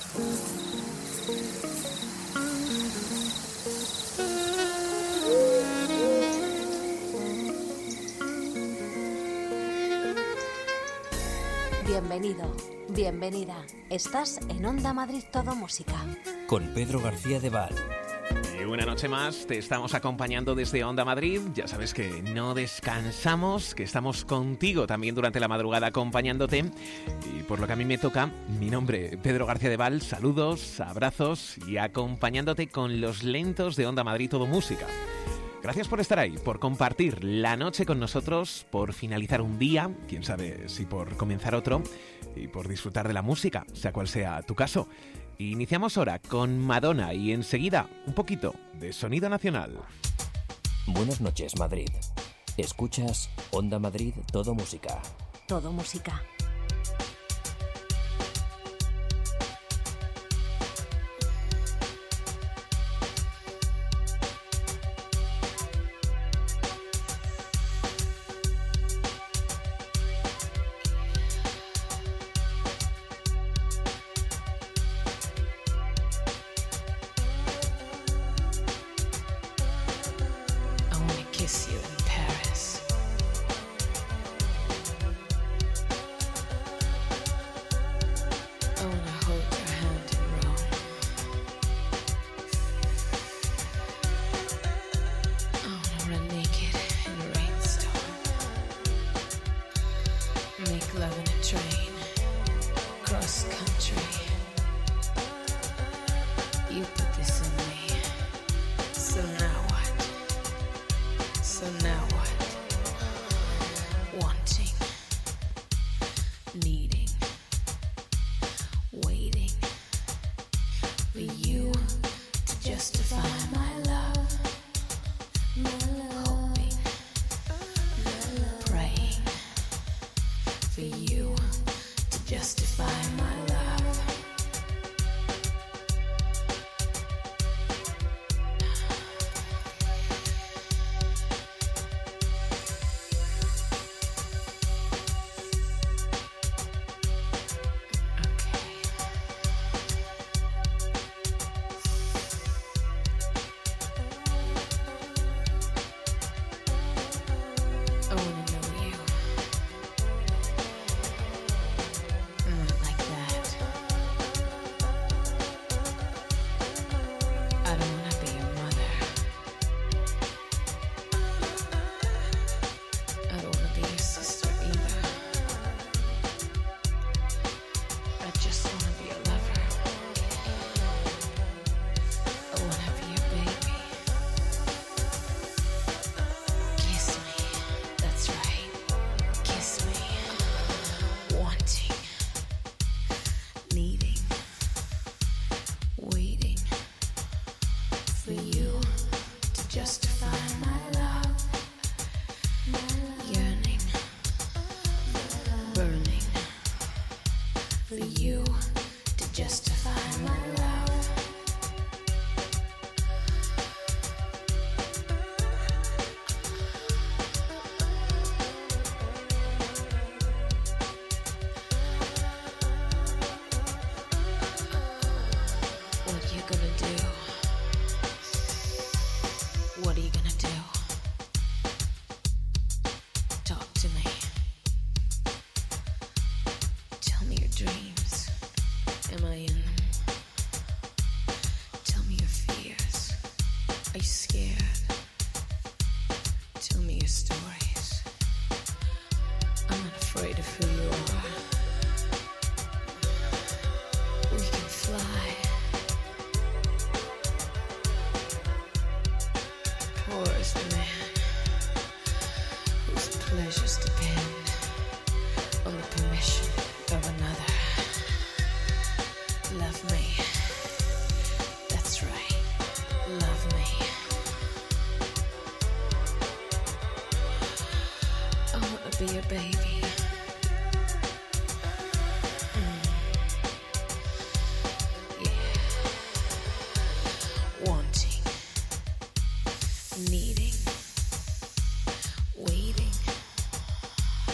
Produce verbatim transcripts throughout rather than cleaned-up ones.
Bienvenido, bienvenida. Estás en Onda Madrid Todo Música. Con Pedro García de Val. Y una noche más te estamos acompañando desde Onda Madrid. Ya sabes que no descansamos, que estamos contigo también durante la madrugada acompañándote. Y por lo que a mí me toca, mi nombre, Pedro García de Val, saludos, abrazos y acompañándote con los lentos de Onda Madrid Todo Música. Gracias por estar ahí, por compartir la noche con nosotros, por finalizar un día, quién sabe si por comenzar otro, y por disfrutar de la música, sea cual sea tu caso. Iniciamos ahora con Madonna y enseguida un poquito de sonido nacional. Buenas noches, Madrid. Escuchas Onda Madrid Todo Música. Todo Música.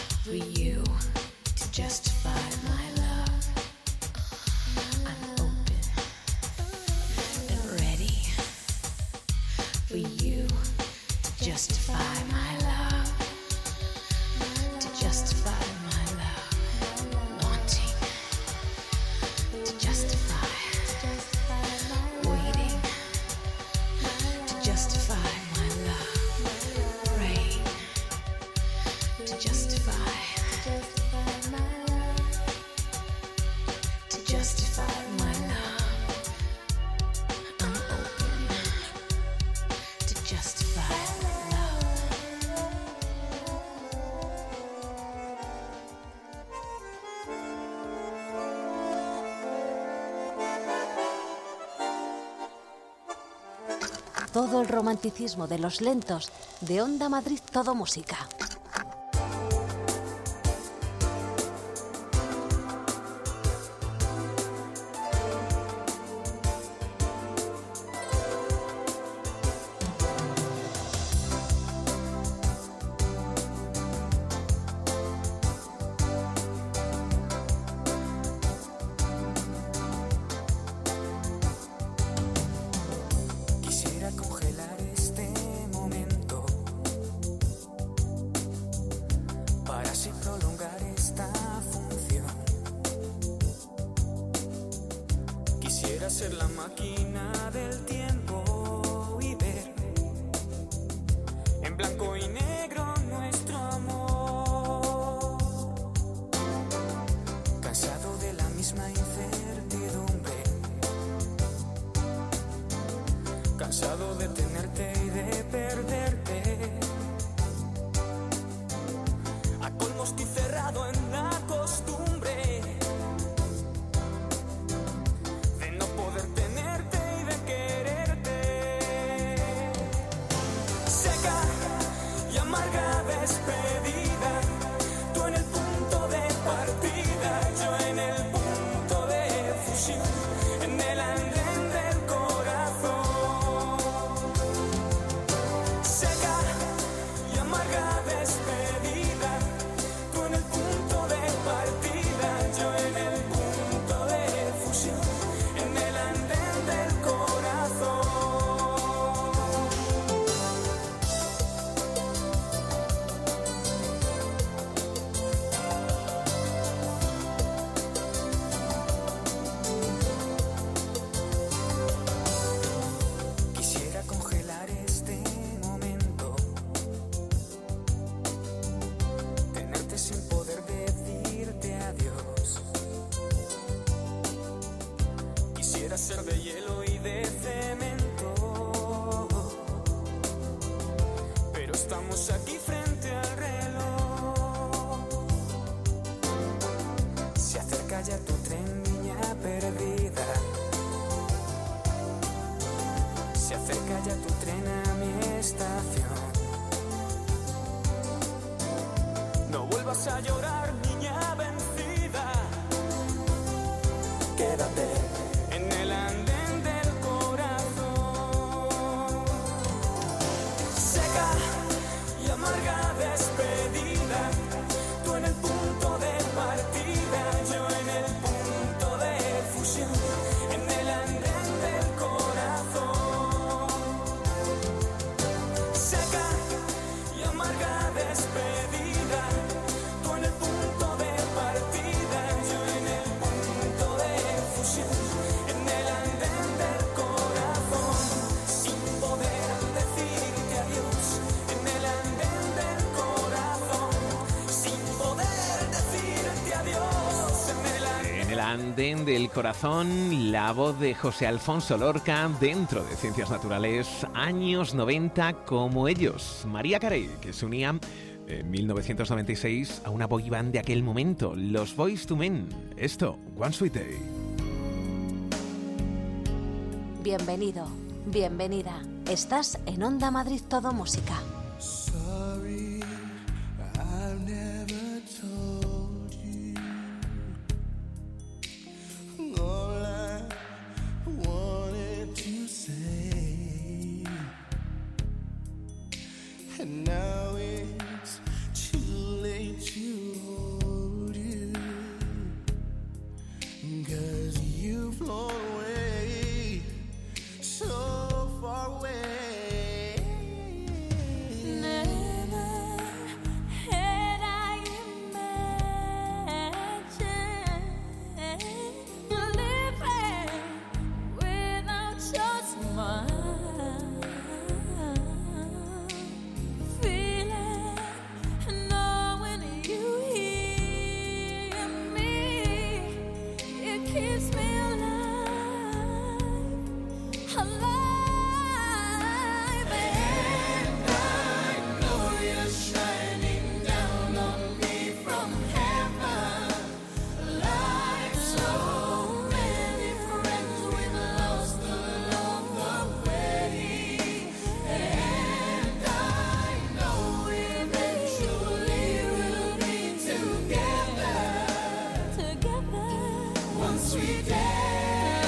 Justify my love. I'm open. todo el romanticismo de los lentos de Onda Madrid Todo Música. Ser la máquina del tiempo y ver en blanco y negro nuestro amor. Cansado de la misma incertidumbre, cansado de tenerte y de perderte. A colmo estoy cerrado en la costumbre despedida, tú en el punto de partida, yo en el punto de fusión, en el andén del corazón. Seca y amarga despedida, tú en el punto de partida, yo en el punto de fusión, en el andén del corazón. Ser de hielo y de cemento, pero estamos aquí frente al reloj. Se acerca ya tu tren, niña perdida. Se acerca ya tu tren a mi estación. No vuelvas a llorar, niña vencida. Quédate en el andén del corazón. Seca y amarga despedida, tú en el punto de partida, yo en el punto de fusión, en el andén del corazón. Seca y amarga despedida, tú en el punto de partida, yo en el punto de fusión. Andén del corazón, la voz de José Alfonso Lorca dentro de Ciencias Naturales, años noventa como ellos. María Carey, que se unía en mil novecientos noventa y seis a una boy band de aquel momento, los Boyz two Men. Esto, One Sweet Day. Bienvenido, bienvenida. Estás en Onda Madrid Todo Música. Sorry, I've never told you all I wanted to say, and now it's too late to hold you, 'cause you've flown away, so far away. sweet day.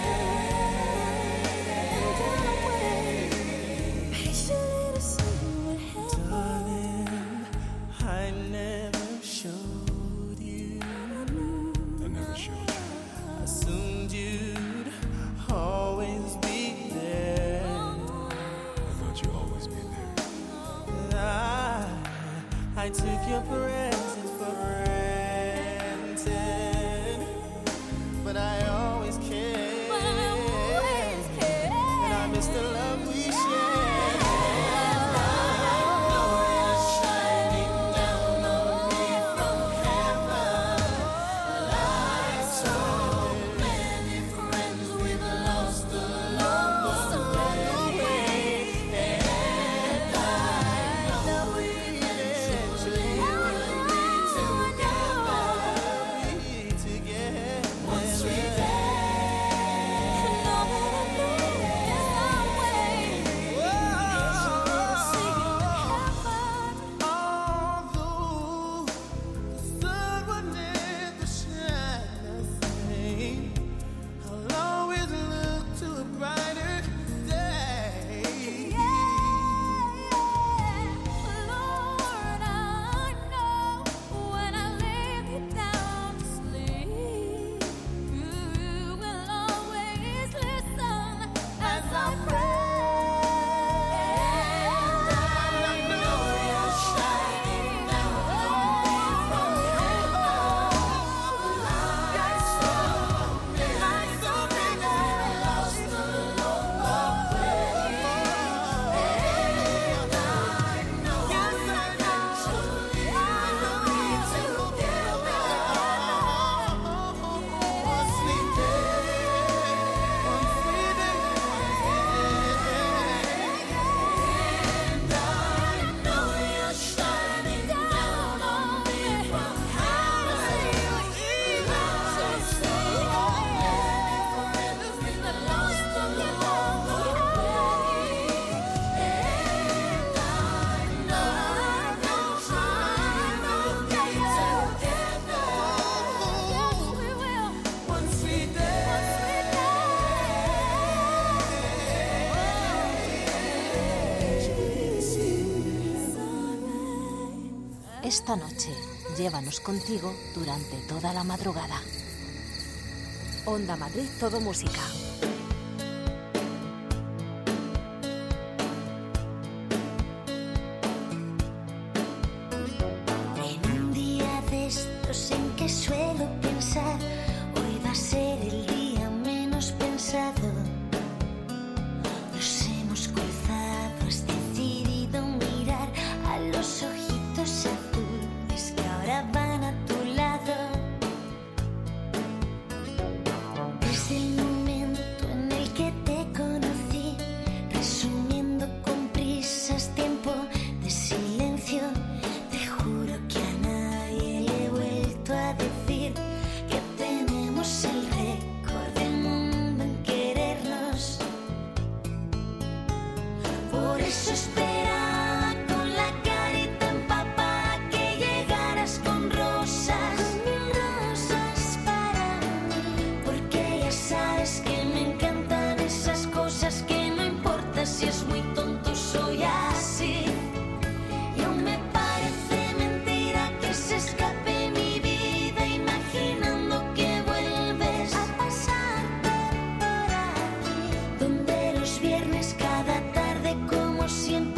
Patiently to see what happens. Darling, I never showed you. I never showed you. Assumed you'd always be there. I thought you'd always be there. I, I took your presence for granted, but I always cared. But I always cared. And I miss the love we shared. And I know you're shining down on me from heaven, like so many friends we've lost along the way. And I know eventually we'll be together, be together. One sweet day. And all that I know is our way. Although the sun would never shine the same, I'll always look to a brighter day. Lord, I know when I lay you down to sleep, you will always listen as I pray. And I know you're shining down on me from heaven, like so many, so many lost along the way. And I know eventually we'll be together. One sweet day, one sweet day. And I know you're shining down on me from heaven, like so many friends we've lost along the way. And I know eventually we'll be together. Yes, we will. One sweet day. Esta noche, llévanos contigo durante toda la madrugada. Onda Madrid, todo música. En un día de estos en que suelo pensar, hoy va a ser el día menos pensado. Nos hemos cruzado, has decidido mirar a los ojitos azules que ahora van a tu lado. Desde el momento en el que te conocí, resumiendo con prisas tiempo de silencio, te juro que a nadie le he vuelto a decir que tenemos el récord del mundo en querernos. Por eso esperaba con la carita empapada que llegaras con rosas, con mil rosas para mí. Porque ya sabes que me encantan esas cosas que no importa si es muy tonto, soy así. Y aún me parece mentira que se escape mi vida imaginando que vuelves a pasarte por aquí, donde los viernes cada tarde como siempre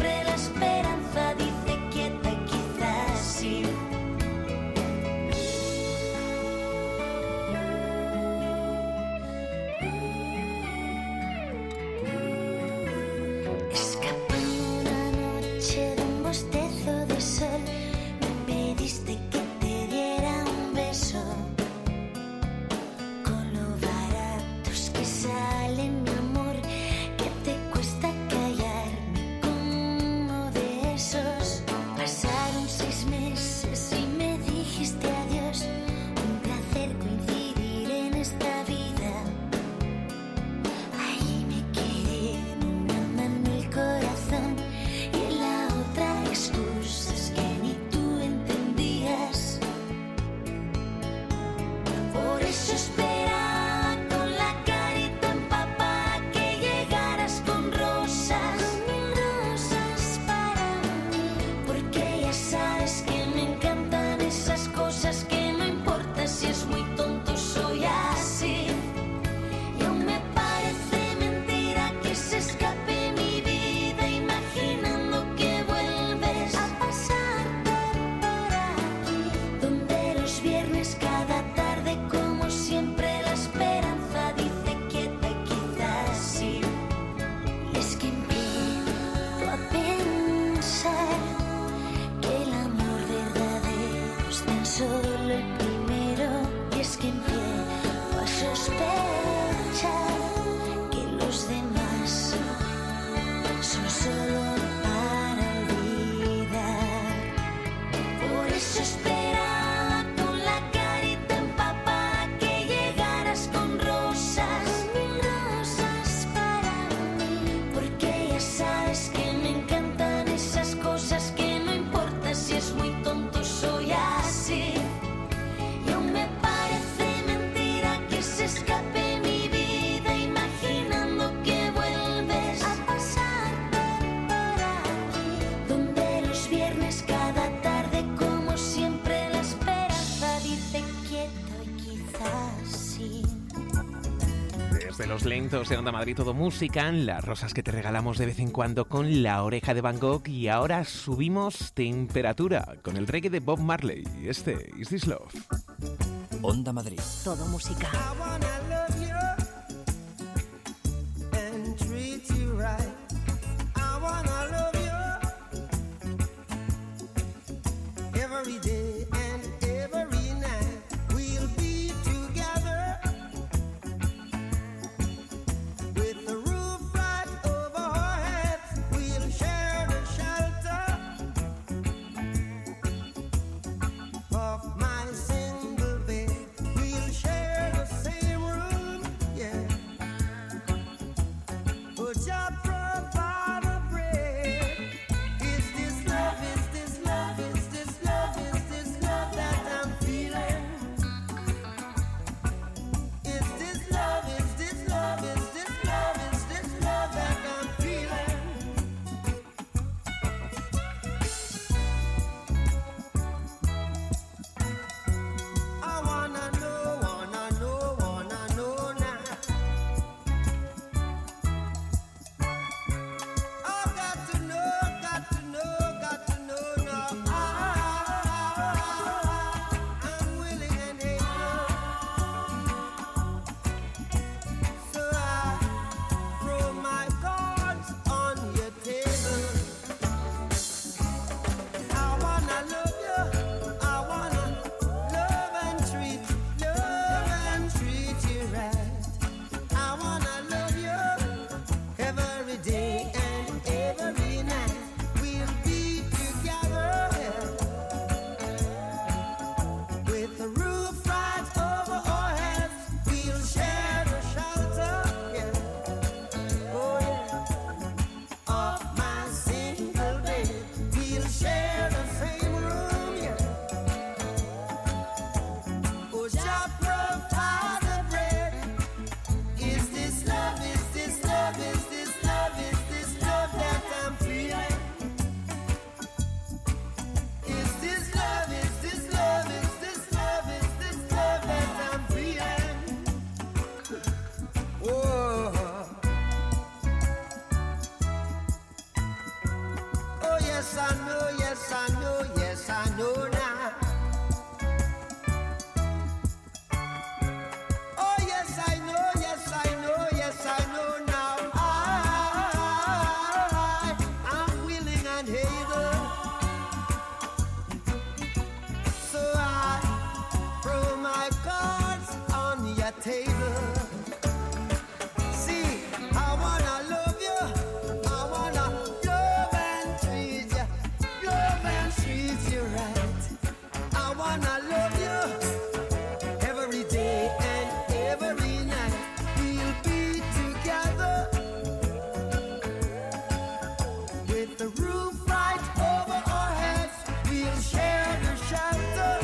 Desde los lentos de Onda Madrid Todo Música, las rosas que te regalamos de vez en cuando con La Oreja de Van Gogh, y ahora subimos temperatura con el reggae de Bob Marley. Este, Is This Love? Onda Madrid. Todo música. I wanna love you and treat you right. I wanna love you every day and every night. We'll be together with the roof right over our heads. We'll share the shelter of my single bed. We'll share the same room, yeah. But just provide a bread. Is this love? Is this love? Is this love? Is this love that I'm feeling? Is this love? Is this love? Is this love? Is this love that I'm feeling? I wanna know, wanna know, wanna know now. I've got to know, got to know, got to know now. I, I'm willing and able. So I throw my cards on your table. I wanna love you. I wanna love and treat, love and treat you right. I wanna love you every day and every night. We'll be together with the roof right over our heads. We'll share the shelter, yeah. Oh yeah, of my single bed. We'll share the same room, yeah. Oh, just provide the bread. Is this love? Is this love? Is this love? Is this love that I'm feeling? Is this love? Is this love? Is this love? Is this love that I'm feeling? Oh, oh yes I know, yes I know, yes I know now. Oh yes I know, yes I know, yes I know now. I, I'm willing and able. So I throw my cards on your table. See, I wanna love you. I wanna love and treat you, love and treat you right. I wanna love you every day and every night. We'll be together with the roof right over our heads. We'll share the shelter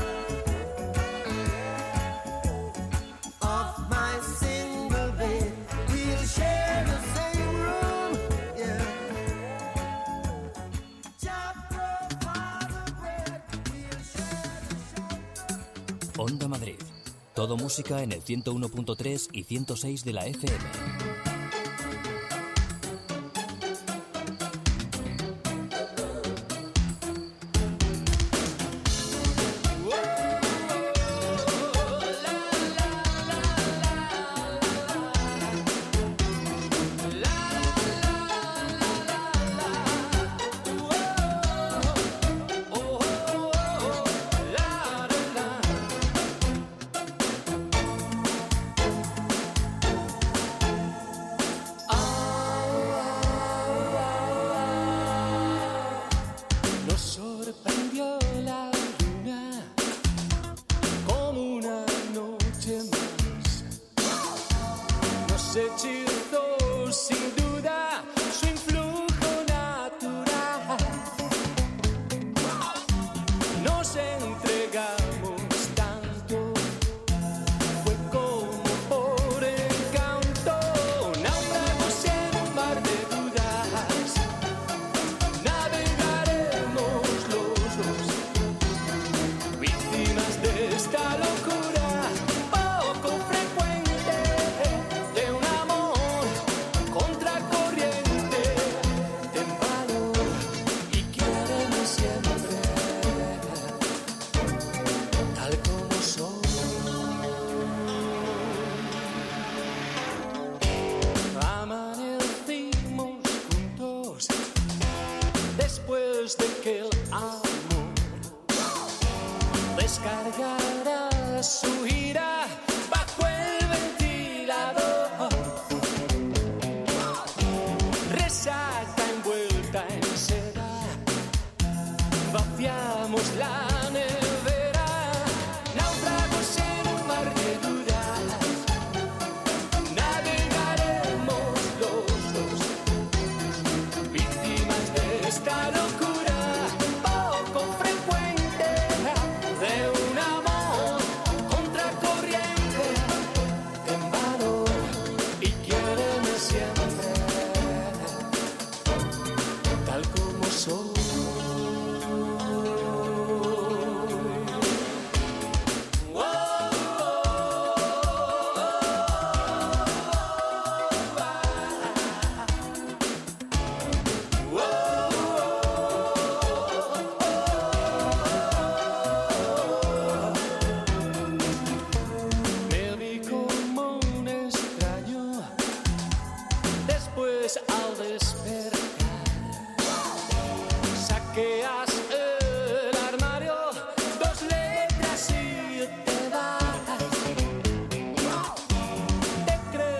of my single bed. We'll share the same room, yeah. Just provide the bread. We'll share the shelter. Onda Madrid. Todo música en el ciento uno punto tres y ciento seis de la F M. Nos sorprendió la luna como una noche más. Nos hechizó sin duda su influjo natural. Nos entregamos tanto, fue como por encanto. Naufragos en un mar de dudas, navegaremos los dos, víctimas de esta locura poco frecuente de un amor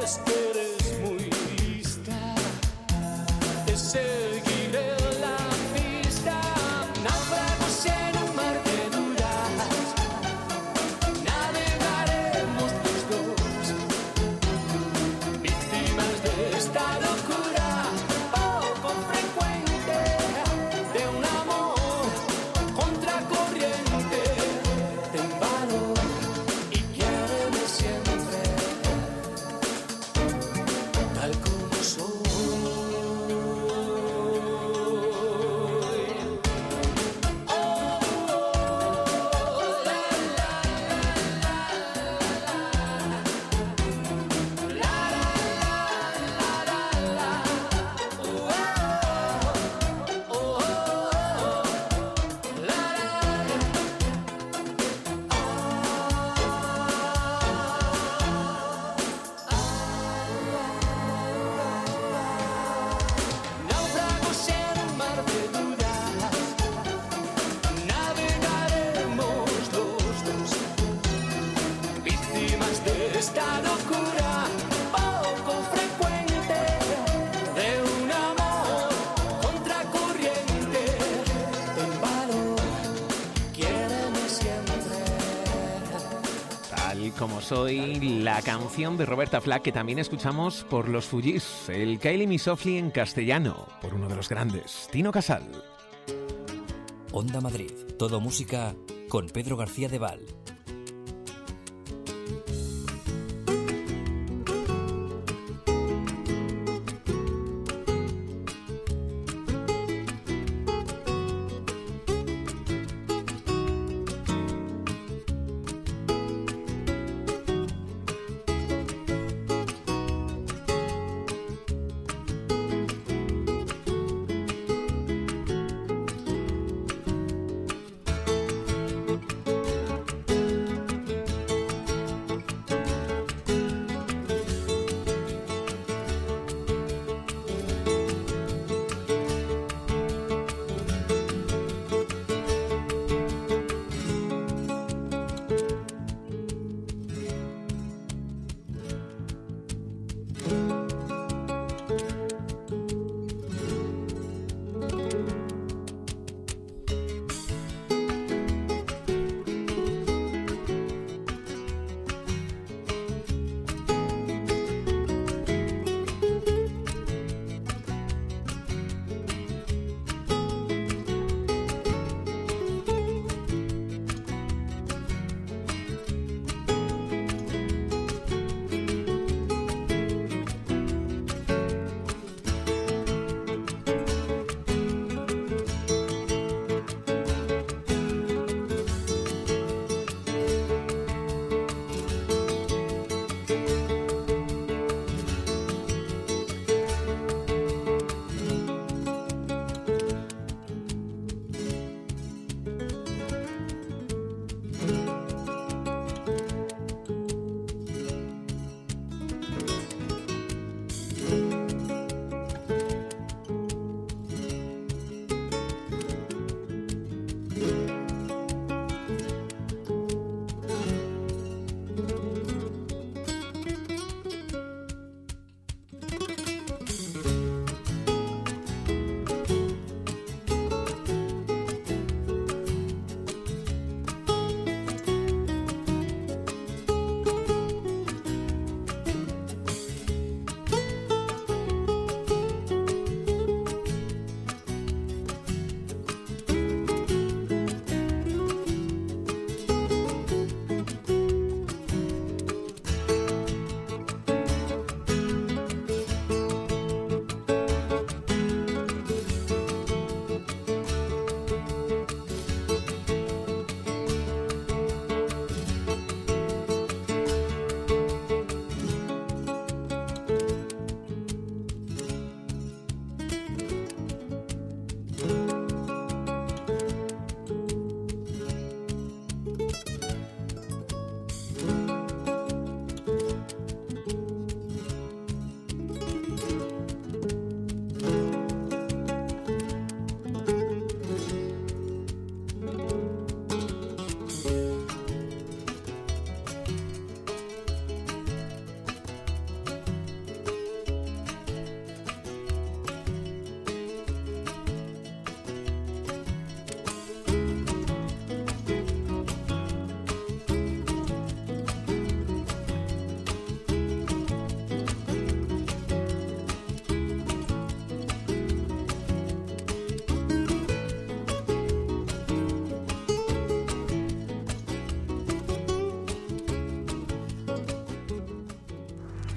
es que eres muy lista. Te seguiré la pista. Naufragos en un mar de dudas. Navegaremos los dos, víctimas de esta locura poco frecuente de un amor contracorriente. Ten valor y quiéreme siempre, tal como soy. Naufragos en un mar de dudas. Navegaremos los dos, víctimas de esta locura poco frecuente de un amor contracorriente. Ten valor, quiéreme siempre. Tal como soy, la canción de Roberta Flack que también escuchamos por los Fugees, el Kylie Me Softly en castellano, por uno de los grandes, Tino Casal. Onda Madrid, todo música con Pedro García de Val. Naufragos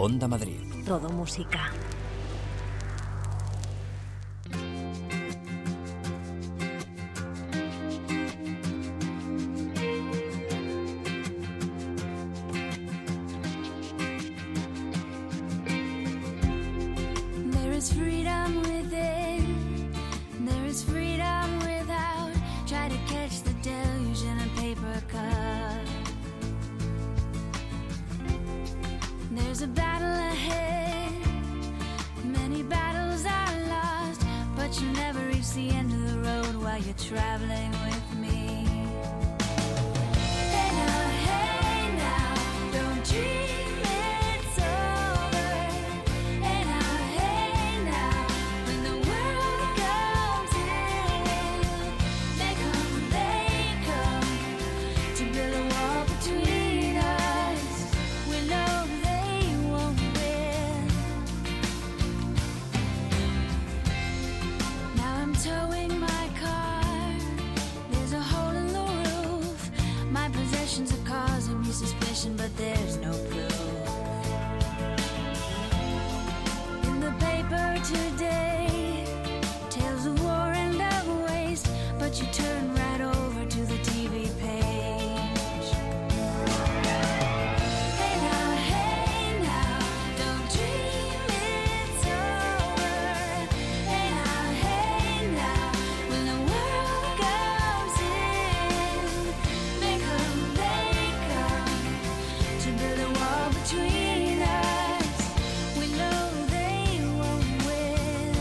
Onda Madrid. Todo música. There is freedom within, there is freedom without. Try to catch the deluge in a paper cup. There's a battle ahead, many battles are lost, but you never reach the end of the road while you're traveling with me. Hey now, hey now, don't dream it's over. Hey now, hey now, when the world comes in, they come, they come to build a wall between us. We know they won't win. Now I'm towing my car. There's a hole in the roof. My possessions are causing me suspicion, but there's no proof. In the paper today, tales of war and of waste, but you turn right over to the T V page. Hey now, hey now, don't dream it's over. Hey now, hey now, when the world comes in, they come, they come to build a wall between us. We know they won't win.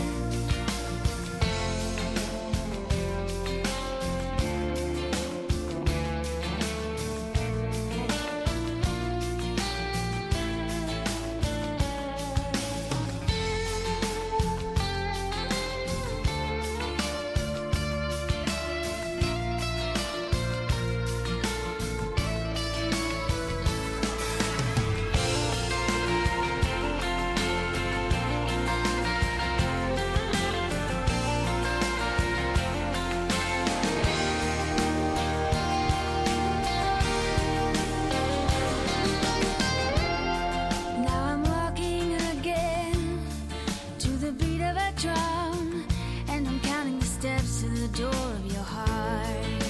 Now I'm walking again to the beat of a drum, and I'm counting the steps to the door of your heart.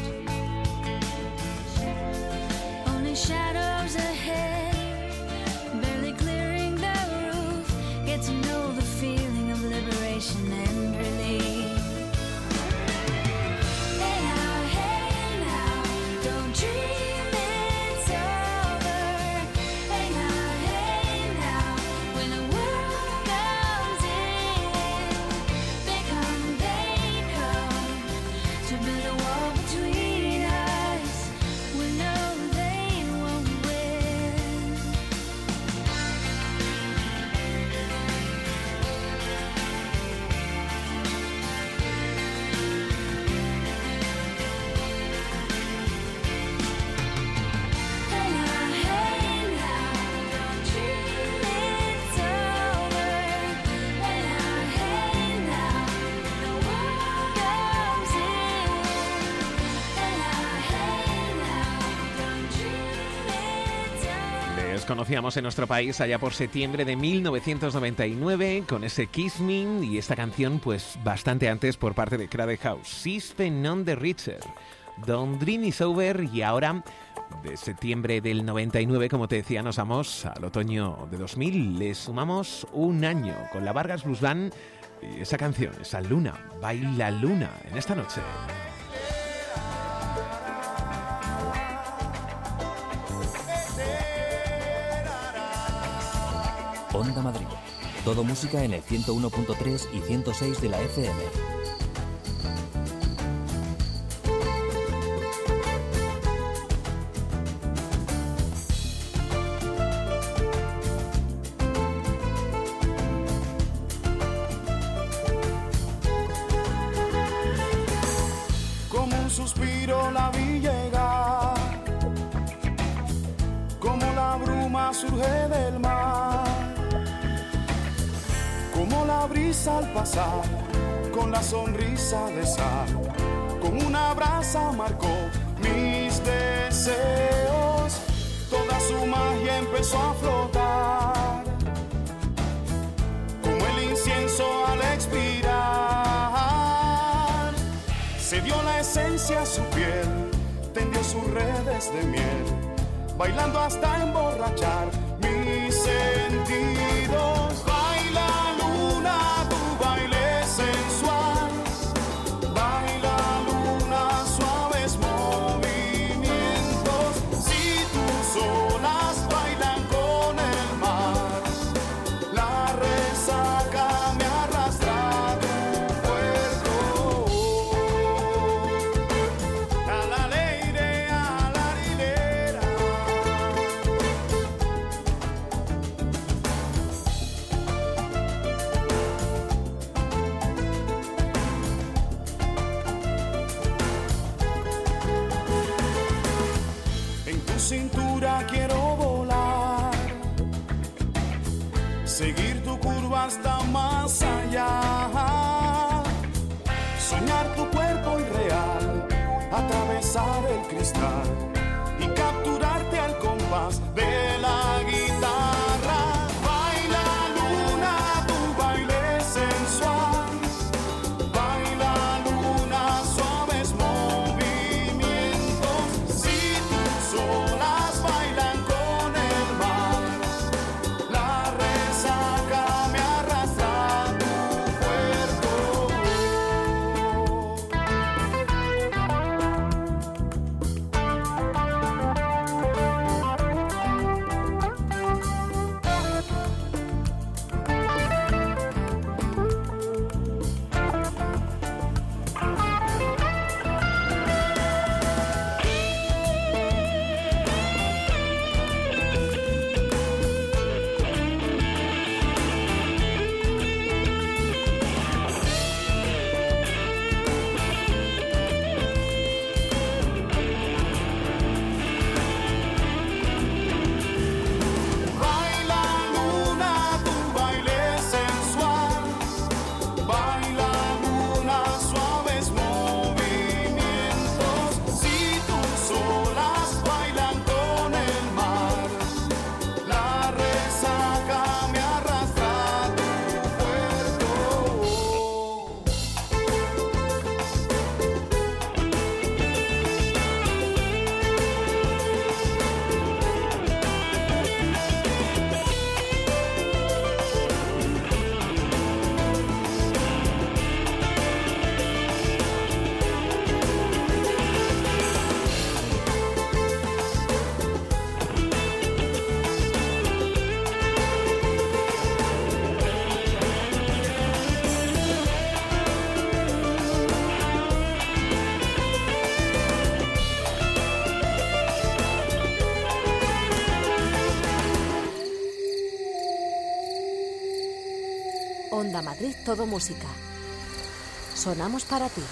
Only shadows ahead, barely clearing the roof. Get to know the feeling of liberation and relief. Hey now, hey now, don't dream it's over. Hey now, hey now, when the world comes in, they come, they come to build a wall between us. We know they won't win. Hey now, hey now, don't dream it's over. Hey now, hey now, the world comes in. Hey now, hey now, don't dream it's over. Les conocíamos en nuestro país allá por septiembre de mil novecientos noventa y nueve con ese Kiss Me y esta canción pues bastante antes por parte de Crowded House, System on the Richer, Don't Dream Is Over, y ahora de septiembre del noventa y nueve, como te decía, nos vamos al otoño de dos mil, le sumamos un año con la Vargas Blues Band y esa canción, esa Luna, Baila Luna en esta noche. Onda Madrid. Todo música en el ciento uno punto tres y ciento seis de la F M. Como un suspiro la vi llegar, como la bruma surge del mar, como la brisa al pasar, con la sonrisa de sal, con una brasa marcó mis deseos, toda su magia empezó a flotar. acaricia su piel, tendió sus redes de miel, bailando hasta emborrachar mis sentidos. Baila luna, tu baile sensual, baila luna, suaves movimientos. Si tus olas bailan con el mar, la resaca me arrastra a tu cuerpo. A la leire, a la rilera. En tu cintura quiero volar, seguir tu curva hasta más allá, soñar tu cuerpo irreal, atravesar el cristal y capturarte al compás de la guitarra. Baila luna, tu baile sensual, baila luna, suaves movimientos. Si tus olas bailan con el mar, la resaca me arrastra a tu cuerpo. Baila luna, tu baile sensual, baila luna, suaves movimientos. Si tus olas bailan con el mar, la resaca me arrastra a tu cuerpo. Onda Madrid, todo música. Sonamos para ti.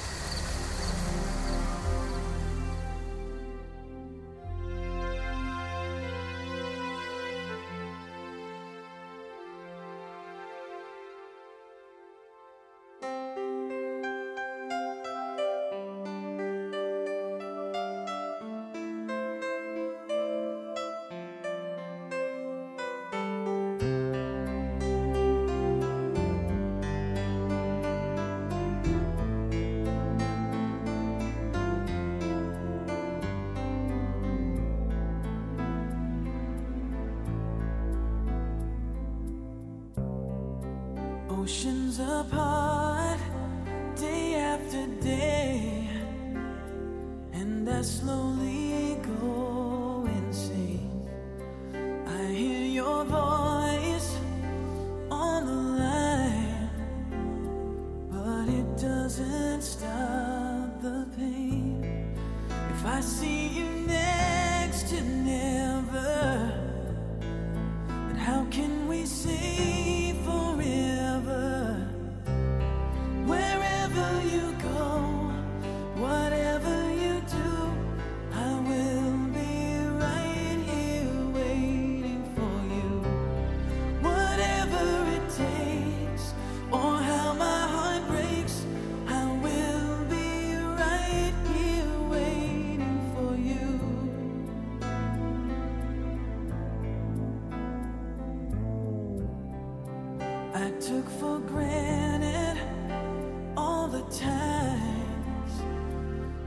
Oceans apart, day after day, and I slowly go insane. I hear your voice on the line, but it doesn't stop the pain. If I see you next to never, then how can we say forever? Wherever you go, whatever you do, I will be right here waiting for you. Whatever it takes, or how my heart breaks, I will be right here waiting for you. I took for granted all the times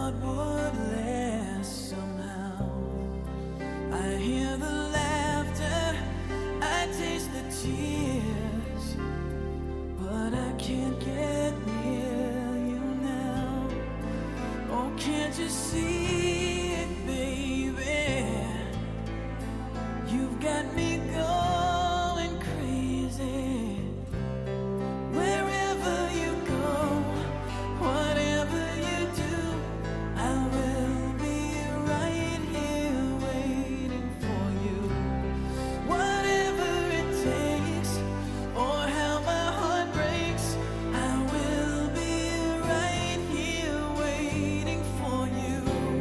thought would last somehow. I hear the laughter, I taste the tears, but I can't get near you now. Oh, can't you see it, baby? You've got me going crazy. Wherever you go, whatever you do, I will be right here waiting for you. Whatever it takes, or how my heart breaks, I will be right here waiting for you.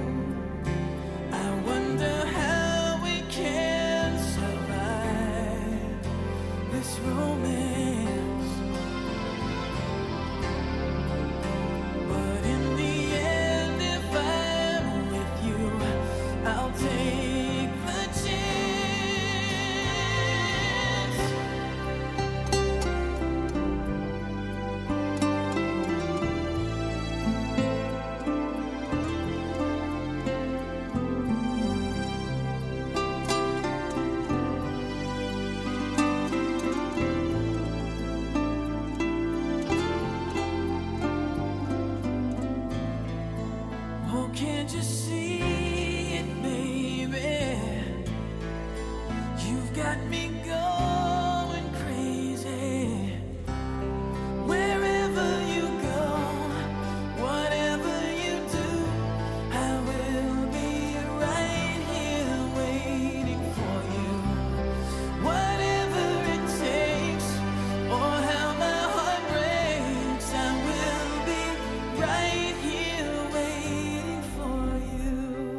I wonder how we can survive this romance. But in the end, if I'm with you, I'll take the chance. Oh, can't you see it, baby? You've got me going crazy. Wherever you go, whatever you do, I will be right here waiting for you. Whatever it takes, or how my heart breaks, I will be right here waiting for you.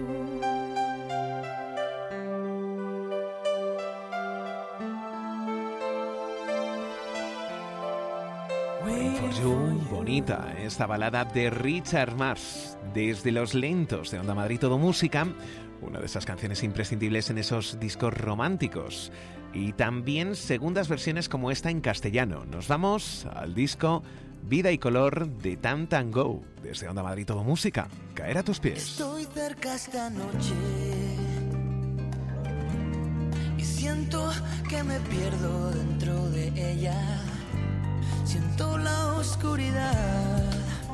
Waiting For You, bonita, esta balada de Richard Marx, desde los lentos de Onda Madrid Todo Música, una de esas canciones imprescindibles en esos discos románticos. Y también segundas versiones como esta en castellano. Nos vamos al disco Vida y Color de Tam Tam Go, desde Onda Madrid Todo Música. Caer a tus pies. Estoy cerca esta noche y siento que me pierdo dentro de ella. Siento la oscuridad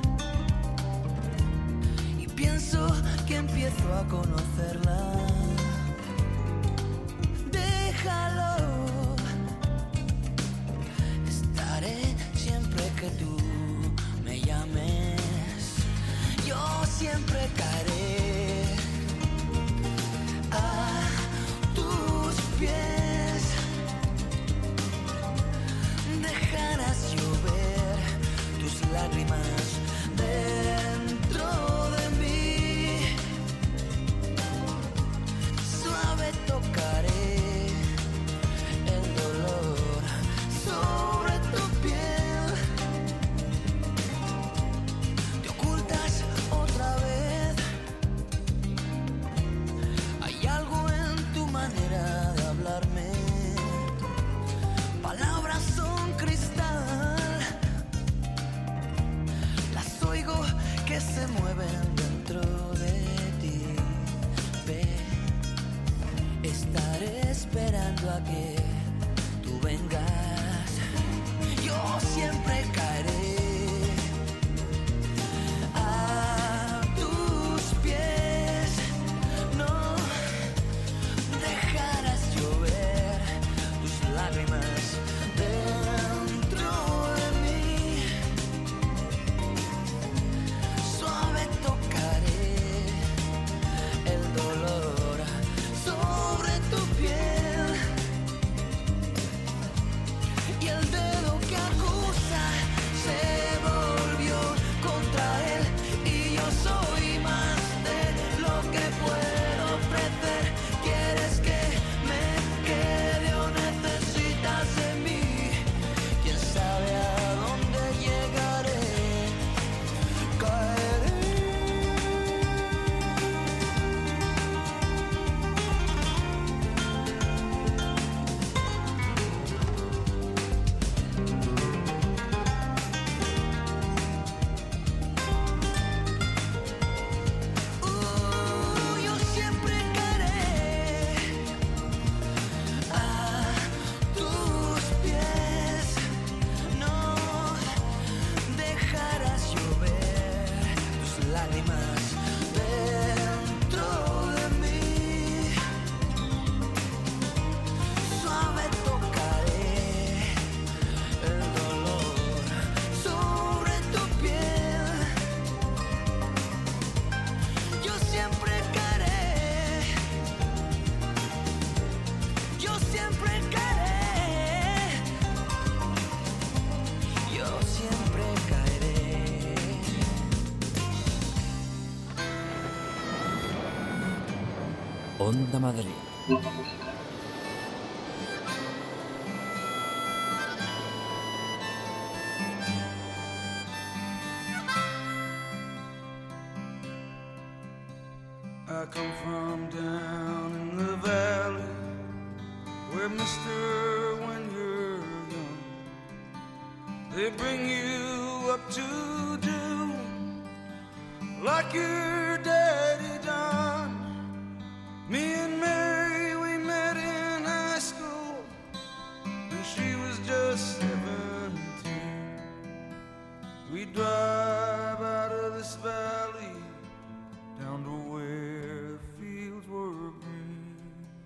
y pienso que empiezo a conocerla. Déjalo, estaré siempre que tú me llames. Yo siempre caeré a tus pies. Dejarás llover tus lágrimas dentro de mí. Suave tocaré el dolor sobre tu piel. Te ocultas otra vez. Hay algo en tu manera de hablarme. Palabras son cristal, las oigo que se mueven dentro de ti. Ve, estaré esperando a que tú vengas. Yo siempre caeré a tus pies. No dejarás llover tus lágrimas dentro de mí. Suave tocaré el dolor sobre tu piel. Y el dedo que acusa se volvió contra él. Y yo soy más de lo que puedo ofrecer. ¿Quieres que me quede o necesitas de mí? Onda Madrid. I come from down in the valley where, mister, when you're young, they bring you up to do like your daddy done. Me and Mary, we met in high school, and she was just seventeen. We drive out of this valley down to where fields were green.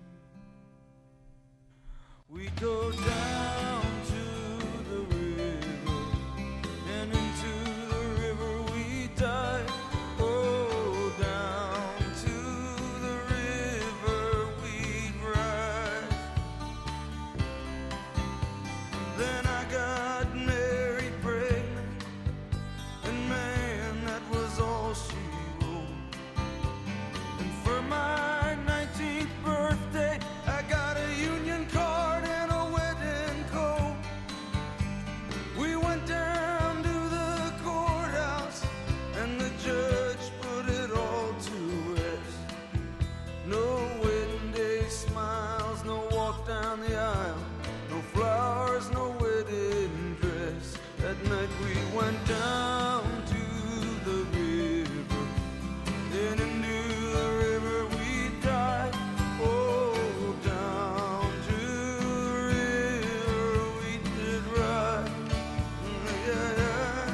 We go down to the river, and into the river we dive. Oh, down to the river we ride. Then I got Mary pregnant, and man, that was all she wrote. And for my nineteenth birthday, I got a union card and a wedding coat. We went down to the courthouse, and the judge put it all to rest. No wedding day smiles, no walk down the aisle, no flowers, no wedding dress. That night we went down to the river, then into the river we dive. Oh, down to the river we did ride. Yeah, yeah.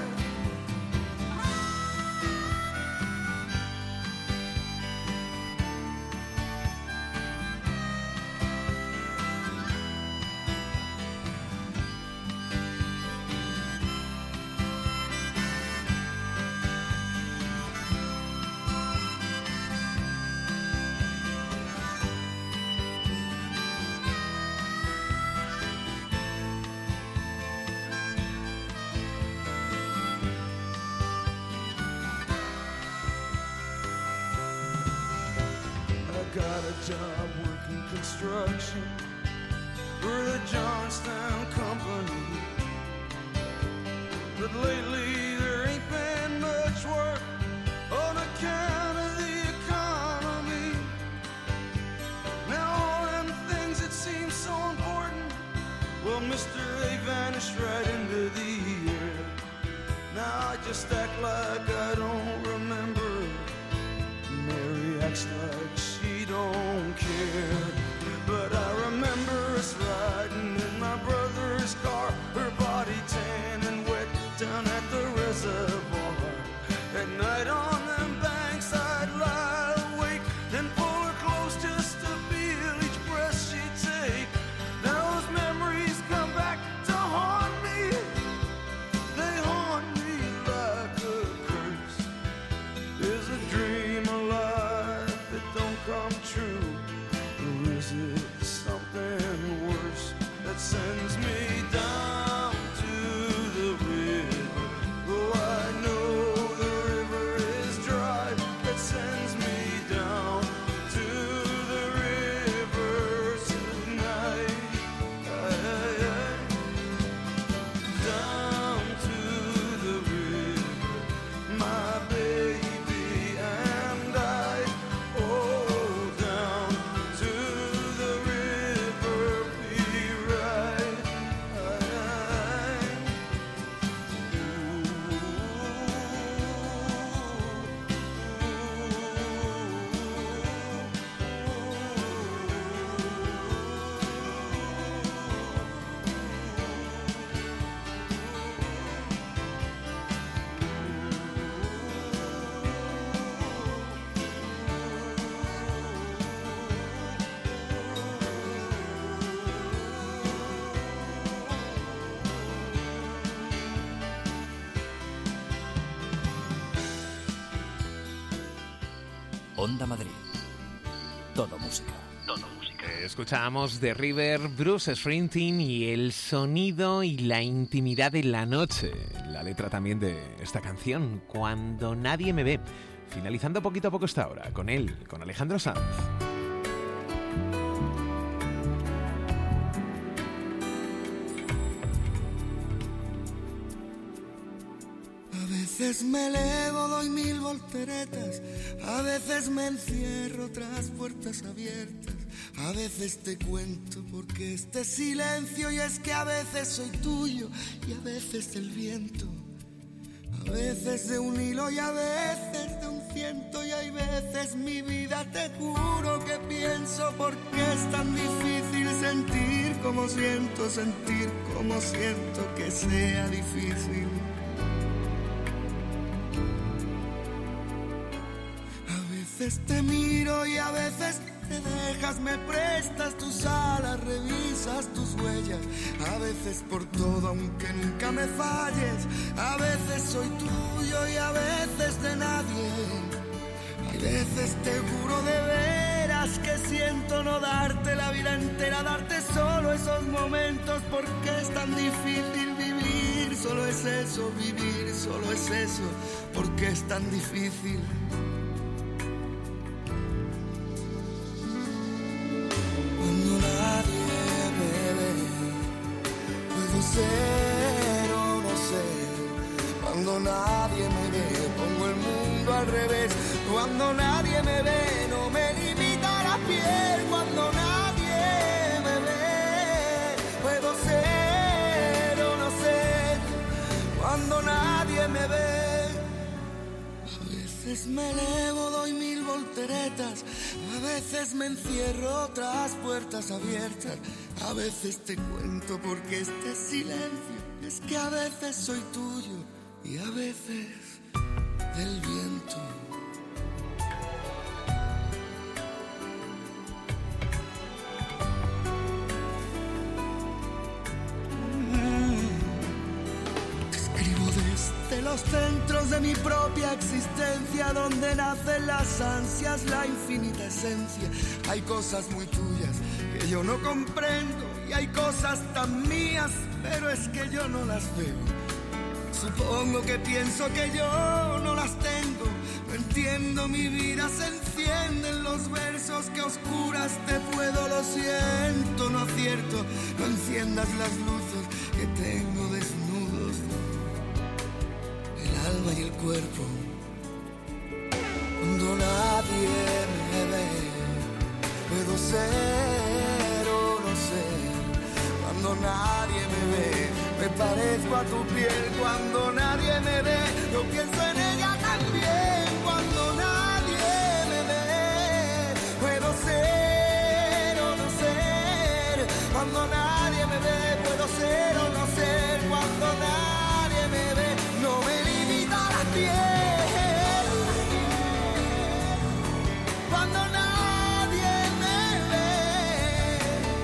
I got a job working construction for the Johnstown Company. But lately there ain't been much work on account of the economy. Now all them things that seem so important, well, mister, they vanished right into the air. Now I just act like I don't remember. Mary acts like she don't care. But I remember us riding in my brother's car, her body tan and wet down at the reservoir. At night on them banks I'd lie awake and pull her close just to feel each breath she'd take. Now those memories come back to haunt me. They haunt me like a curse. Is a dream alive that don't come true? Or is it something worse that sends me down to the river? Oh, I know the river is dry. That sends me down to the river tonight. Aye, aye, aye. Down to the river, my baby and I. Oh, down to the river we ride. Aye, Onda Madrid. Todo música. Todo música. Escuchábamos The River, Bruce Springsteen y el sonido y la intimidad de la noche. La letra también de esta canción, Cuando nadie me ve. Finalizando poquito a poco esta hora, con él, con Alejandro Sanz. A veces me elevo, doy mil volteretas, a veces me encierro tras puertas abiertas, a veces te cuento porque este silencio, y es que a veces soy tuyo y a veces del viento, a veces de un hilo y a veces de un ciento, y hay veces mi vida te juro que pienso porque es tan difícil sentir como siento, sentir como siento que sea difícil. A veces te miro y a veces te dejas, me prestas tus alas, revisas tus huellas, a veces por todo aunque nunca me falles, a veces soy tuyo y a veces de nadie, hay veces te juro de veras que siento no darte la vida entera, darte solo esos momentos porque es tan difícil vivir, solo es eso, vivir, solo es eso, porque es tan difícil. Ser o no ser, cuando nadie me ve, pongo el mundo al revés, cuando nadie me ve, no me limita la piel, cuando nadie me ve, puedo ser o no ser, cuando nadie me ve. A veces me elevo, doy mil volteretas, a veces me encierro tras puertas abiertas, a veces te cuento porque este silencio es que a veces soy tuyo y a veces del viento. Te escribo desde los centros de mi propia existencia, donde nacen las ansias, la infinita esencia. Hay cosas muy tuyas que yo no comprendo y hay cosas tan mías, pero es que yo no las veo. Supongo que pienso que yo no las tengo, no entiendo, mi vida se enciende en los versos que a oscuras te puedo, lo siento, no acierto, no enciendas las luces que tengo desnudos, el alma y el cuerpo, cuando nadie me ve, puedo ser o no ser, cuando nadie me ve, me parezco a tu piel, cuando nadie me ve, yo pienso en ella también, cuando nadie me ve, puedo ser o no ser, cuando nadie me ve, puedo ser o no ser, cuando nadie me ve, no me limita la piel, cuando nadie me ve,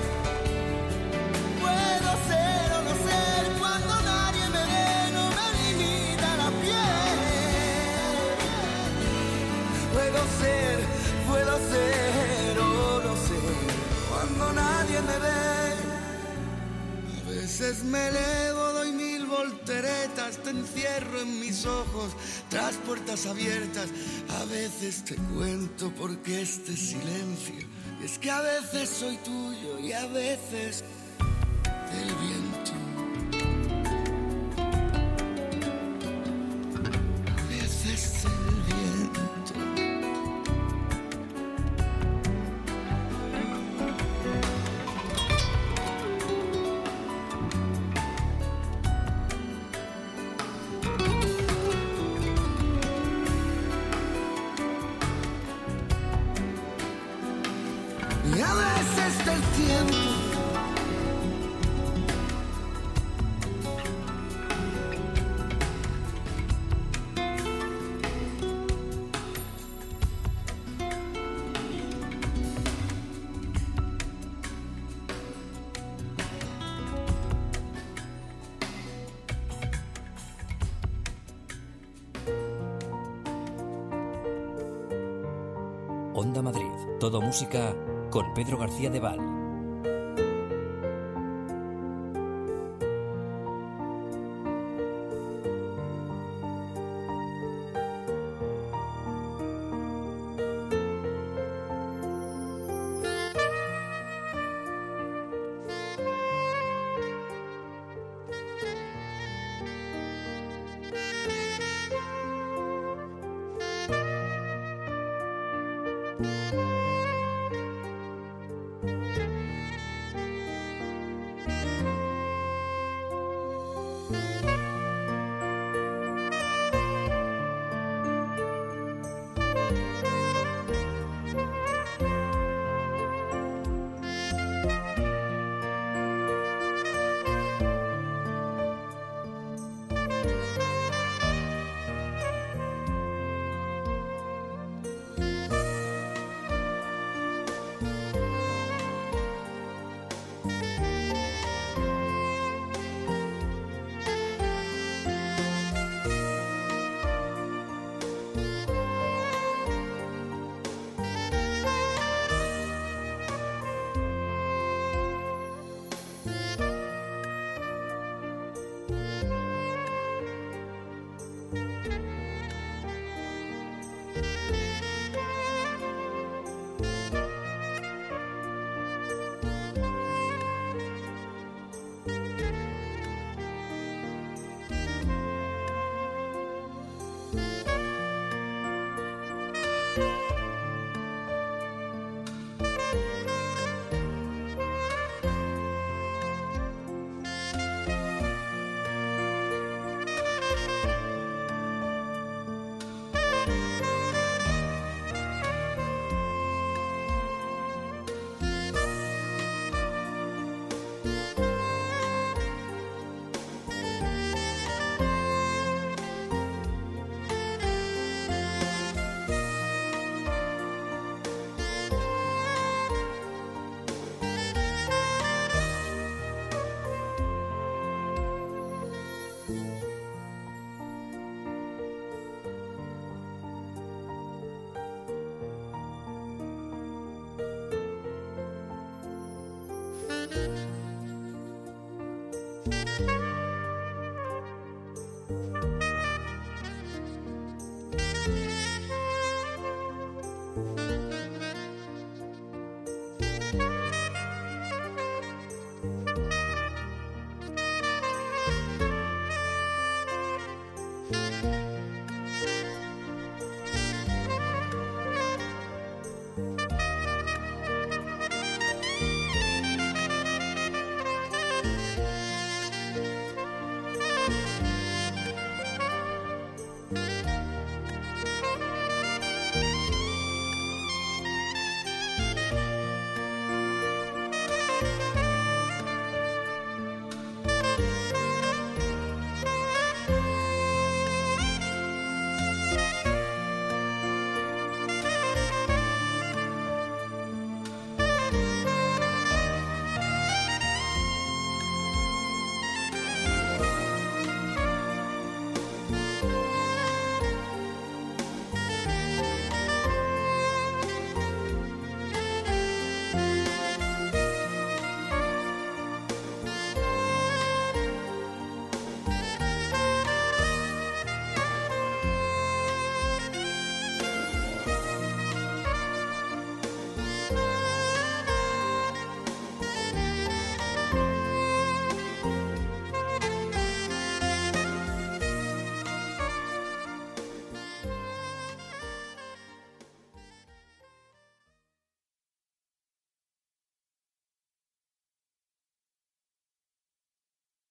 puedo ser o no ser, cuando nadie me ve, no me limita la piel, puedo ser, puedo ser o no ser, cuando nadie me ve. A veces me elevo, doy mil volteretas, te encierro en mis ojos, tras puertas abiertas, a veces te cuento porque este silencio, es que a veces soy tuyo y a veces del viento. A veces del viento. Y a veces del tiempo. Onda Madrid, todo música con Pedro García de Val.